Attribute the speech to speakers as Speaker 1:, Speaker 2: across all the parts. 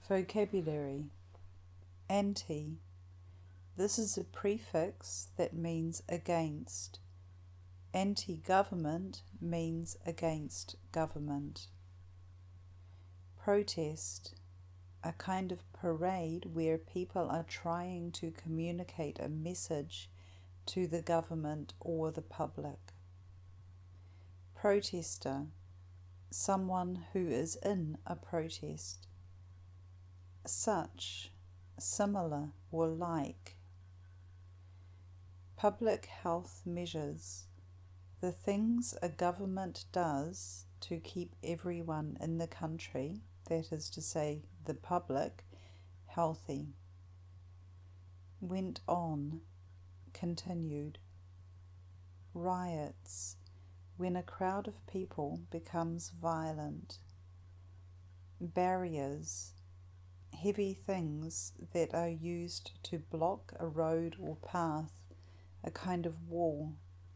Speaker 1: Vocabulary. Anti. This is a prefix that means against. Anti-government means against government. Protest. A kind of parade where people are trying to communicate a message to the government or the public. Protester. Someone who is in a protest. Such, similar or like. Public health measures. The things a government does to keep everyone in the country, that is to say the public, healthy. Went on, continued. Riots. When a crowd of people becomes violent. Barriers. Heavy things that are used to block a road or path, a kind of wall.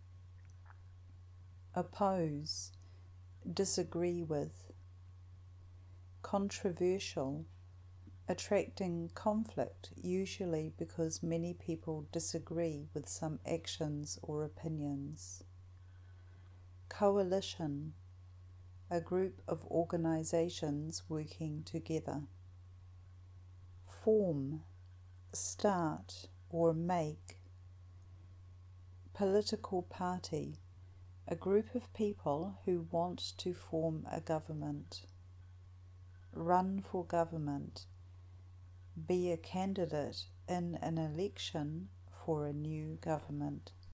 Speaker 1: Oppose, disagree with. Controversial, attracting conflict, usually because many people disagree with some actions or opinions. Coalition, a group of organizations working together. Form, start or make. Political party, a group of people who want to form a government. Run for government, be a candidate in an election for a new government.